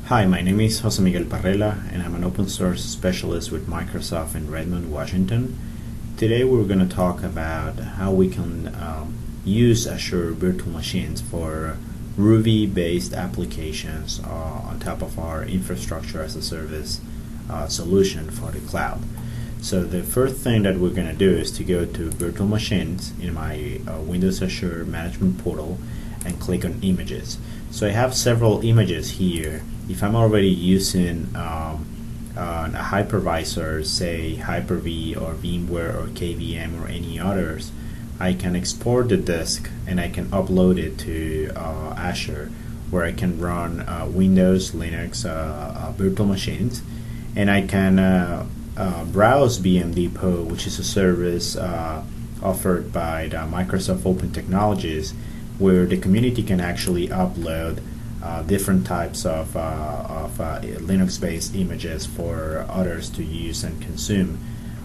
Hi, my name is Jose Miguel Parrella, and I'm an open source specialist with Microsoft in Redmond, Washington. Today we're going to talk about how we can use Azure Virtual Machines for Ruby-based applications on top of our infrastructure as a service solution for the cloud. So the first thing that we're going to do is to go to Virtual Machines in my Windows Azure Management Portal and click on Images. So I have several images here. If I'm already using a hypervisor, say Hyper-V or VMware or KVM or any others, I can export the disk and I can upload it to Azure, where I can run Windows, Linux, virtual machines, and I can browse VM Depot, which is a service offered by the Microsoft Open Technologies, where the community can actually upload different types of Linux-based images for others to use and consume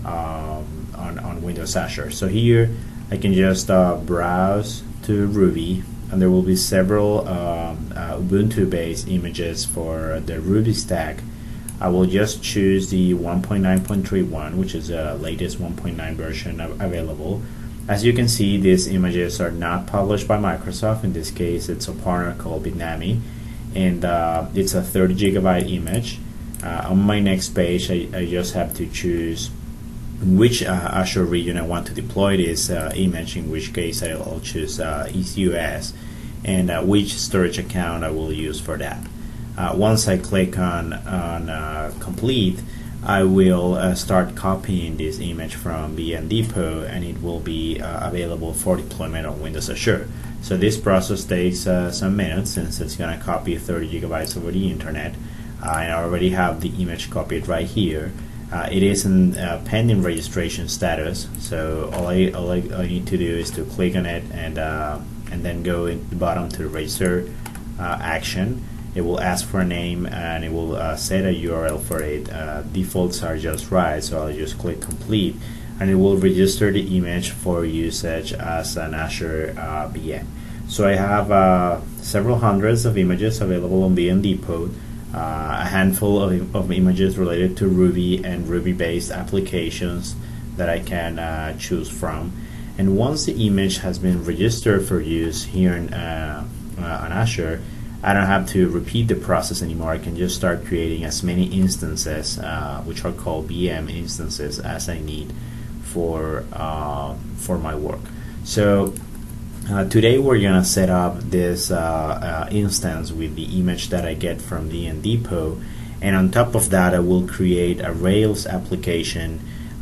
on Windows Azure. So here I can just browse to Ruby, and there will be several Ubuntu-based images for the Ruby stack. I will just choose the 1.9.31, which is the latest 1.9 version available. As you can see, these images are not published by Microsoft. In this case, it's a partner called Bitnami, and it's a 30 gigabyte image. On my next page, I just have to choose which Azure region I want to deploy this image, in which case I'll choose ECUS, and which storage account I will use for that. Once I click on Complete, I will start copying this image from VM Depot, and it will be available for deployment on Windows Azure. So this process takes some minutes, since it's going to copy 30 gigabytes over the internet. I already have the image copied right here. It is in pending registration status, so all I need to do is to click on it and then go at the bottom to the register action. It will ask for a name, and it will set a URL for it. Defaults are just right, so I'll just click Complete, and it will register the image for usage as an Azure VM. So I have several hundreds of images available on VM Depot, a handful of images related to Ruby and Ruby-based applications that I can choose from. And once the image has been registered for use here on Azure, I don't have to repeat the process anymore. I can just start creating as many instances, which are called VM instances, as I need for my work. So today we're gonna set up this instance with the image that I get from VM Depot, and on top of that, I will create a Rails application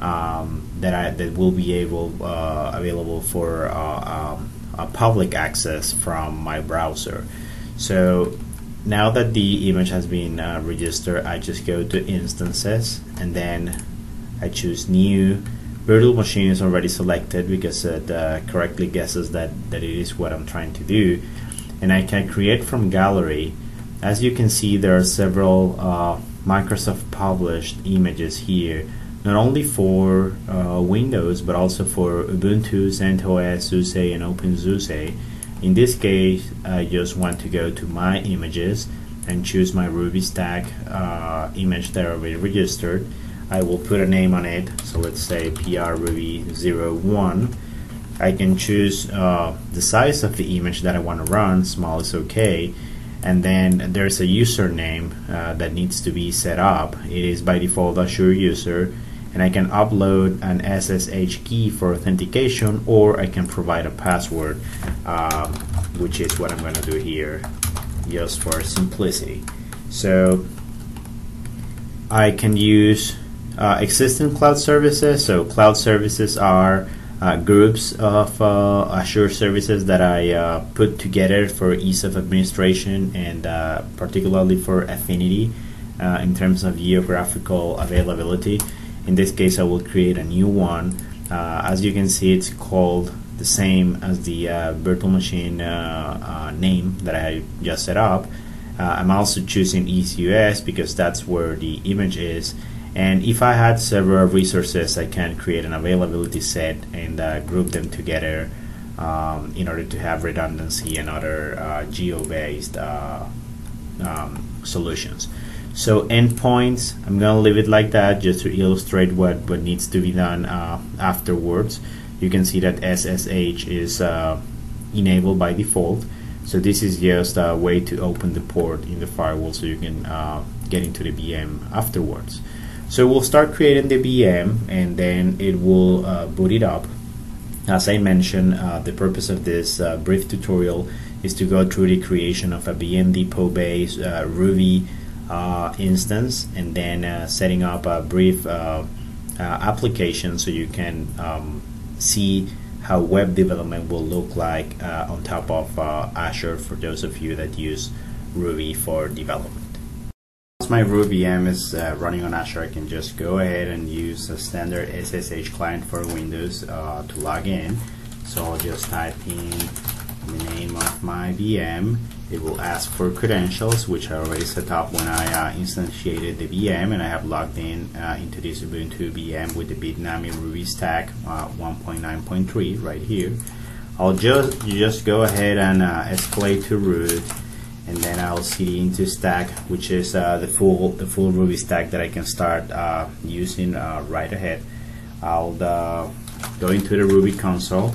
that will be available for public access from my browser. So now that the image has been registered, I just go to Instances, and then I choose New. Virtual Machine is already selected because it correctly guesses that it is what I'm trying to do, and I can create from Gallery. As you can see, there are several Microsoft published images here, not only for Windows but also for Ubuntu, CentOS, SUSE, and OpenSUSE. In this case, I just want to go to My Images and choose my Ruby stack image that I already registered. I will put a name on it, so let's say PRRuby01. I can choose the size of the image that I want to run. Small is okay. And then there's a username that needs to be set up. It is by default Azure user, and I can upload an SSH key for authentication, or I can provide a password, which is what I'm going to do here, just for simplicity. So I can use existing cloud services. So cloud services are groups of Azure services that I put together for ease of administration, and particularly for affinity in terms of geographical availability. In this case, I will create a new one. As you can see, it's called the same as the virtual machine name that I just set up. I'm also choosing ECUS because that's where the image is. And if I had several resources, I can create an availability set and group them together in order to have redundancy and other geo-based solutions. So endpoints, I'm gonna leave it like that just to illustrate what needs to be done afterwards. You can see that SSH is enabled by default. So this is just a way to open the port in the firewall so you can get into the VM afterwards. So we'll start creating the VM and then it will boot it up. As I mentioned, the purpose of this brief tutorial is to go through the creation of a VM depot based Ruby instance, and then setting up a brief application so you can see how web development will look like on top of Azure for those of you that use Ruby for development. Once my Ruby VM is running on Azure, I can just go ahead and use a standard SSH client for Windows to log in. So I'll just type in the name of my VM. It will ask for credentials, which I already set up when I instantiated the VM, and I have logged in into this Ubuntu VM with the Bitnami Ruby Stack 1.9.3 right here. I'll just go ahead and escalate to root, and then I'll cd into stack, which is the full Ruby stack that I can start using right ahead. I'll go into the Ruby console,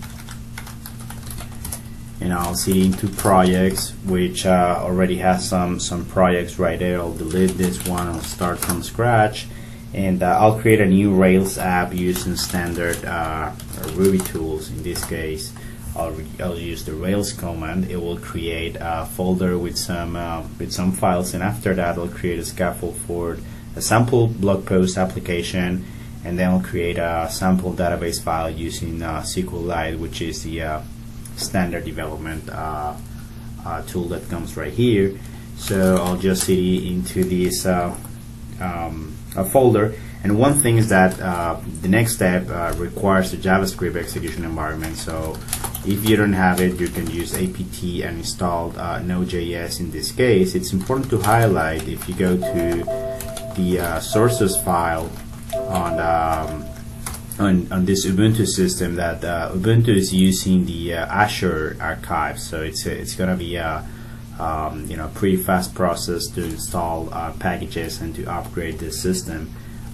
and I'll cd into projects, which already has some projects right there. I'll delete this one. I'll start from scratch, and I'll create a new Rails app using standard Ruby tools. In this case, I'll use the Rails command. It will create a folder with some files, and after that I'll create a scaffold for a sample blog post application, and then I'll create a sample database file using SQLite, which is the standard development tool that comes right here. So I'll just cd into this a folder. And one thing is that the next step requires a JavaScript execution environment. So if you don't have it, you can use apt and install Node.js. In this case, it's important to highlight, if you go to the sources file on this Ubuntu system, that Ubuntu is using the Azure archive. So it's going to be a pretty fast process to install packages and to upgrade the system.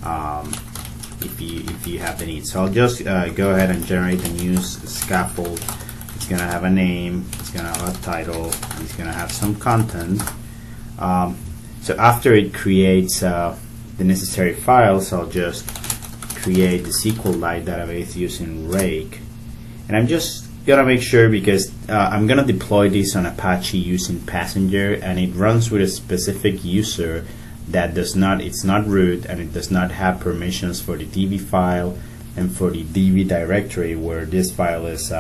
If you have the need. So I'll just go ahead and generate a new scaffold. It's gonna have a name, it's gonna have a title, and it's gonna have some content. So after it creates the necessary files, I'll just create the SQLite database using Rake. And I'm just gonna make sure, because I'm gonna deploy this on Apache using Passenger, and it runs with a specific user that it's not root, and it does not have permissions for the DB file and for the DB directory where this file is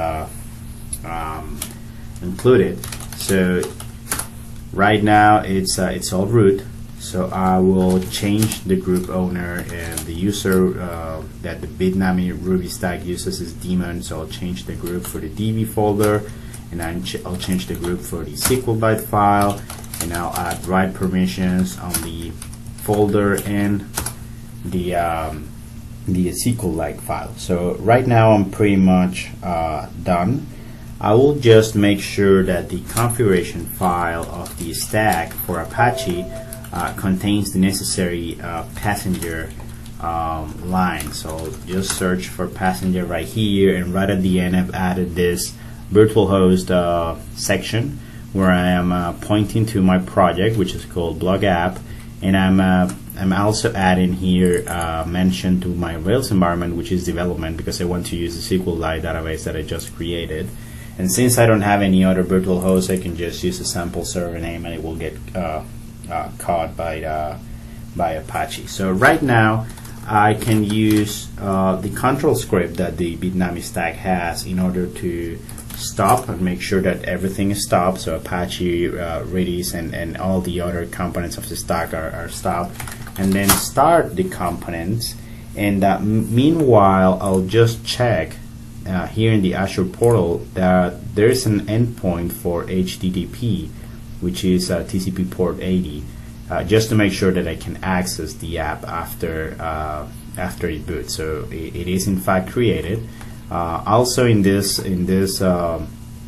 included. So right now it's all root. So I will change the group owner, and the user that the Bitnami Ruby stack uses is daemon. So I'll change the group for the DB folder, and I'll change the group for the SQLite file, and I'll add write permissions on the folder and the SQLite file. So right now I'm pretty much done. I will just make sure that the configuration file of the stack for Apache contains the necessary passenger line. So I'll just search for passenger right here, and right at the end I've added this virtual host section where I am pointing to my project, which is called blog app, and I'm also adding here mention to my Rails environment, which is development, because I want to use the SQLite database that I just created. And since I don't have any other virtual host, I can just use a sample server name, and it will get caught by Apache. So right now I can use the control script that the Bitnami stack has in order to stop and make sure that everything is stopped. So Apache, Redis, and all the other components of the stack are stopped, and then start the components. And meanwhile, I'll just check here in the Azure portal that there is an endpoint for HTTP, which is TCP port 80, just to make sure that I can access the app after it boots. So it is in fact created. Also in this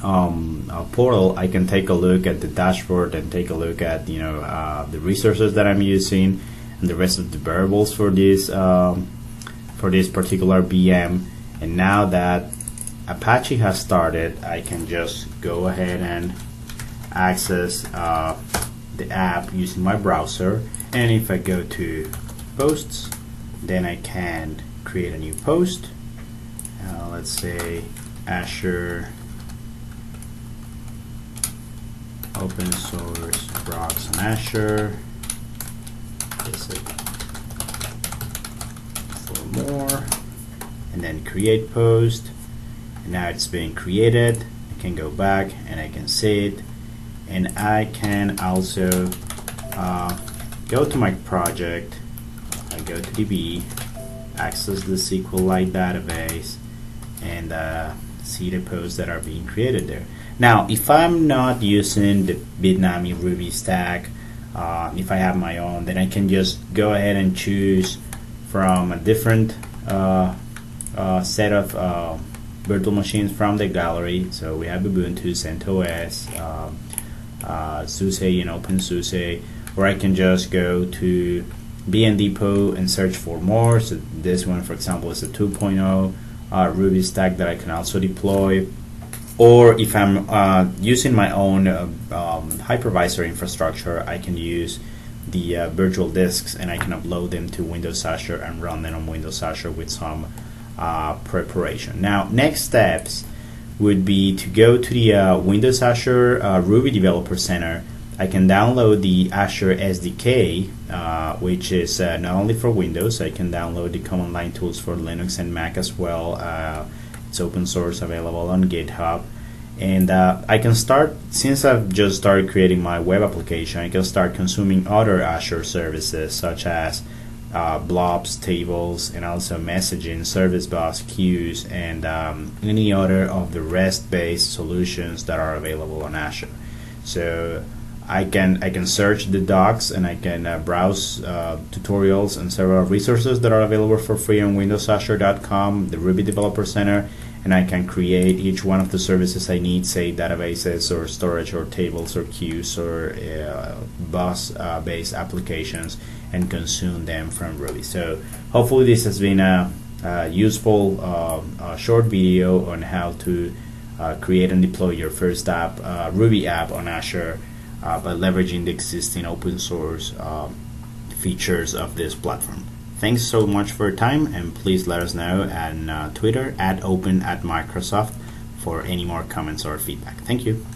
portal, I can take a look at the dashboard and take a look at the resources that I'm using and the rest of the variables for this particular VM. And now that Apache has started, I can just go ahead and access the app using my browser. And if I go to posts, then I can create a new post. Let's say Azure open source rocks on Azure. For more, and then create post. And now it's being created. I can go back and I can see it, and I can also go to my project. I go to DB, access the SQLite database, and see the posts that are being created there. Now, if I'm not using the Bitnami Ruby stack, if I have my own, then I can just go ahead and choose from a different set of virtual machines from the gallery. So we have Ubuntu, CentOS, SUSE, and OpenSUSE, or I can just go to BNDepot and search for more. So this one, for example, is a 2.0 Ruby stack that I can also deploy. Or if I'm using my own hypervisor infrastructure, I can use the virtual disks, and I can upload them to Windows Azure and run them on Windows Azure with some preparation. Now, next steps would be to go to the Windows Azure Ruby Developer Center. I can download the Azure SDK, which is not only for Windows. I can download the command line tools for Linux and Mac as well. It's open source, available on GitHub. And I can start, since I've just started creating my web application, I can start consuming other Azure services such as blobs, tables, and also messaging, service bus, queues, and any other of the REST-based solutions that are available on Azure. So I can search the docs, and I can browse tutorials and several resources that are available for free on windowsazure.com, the Ruby Developer Center, and I can create each one of the services I need, say databases or storage or tables or queues or bus-based applications, and consume them from Ruby. So hopefully this has been a useful short video on how to create and deploy your first app, Ruby app on Azure, by leveraging the existing open source features of this platform. Thanks so much for your time, and please let us know on Twitter @open@Microsoft for any more comments or feedback. Thank you.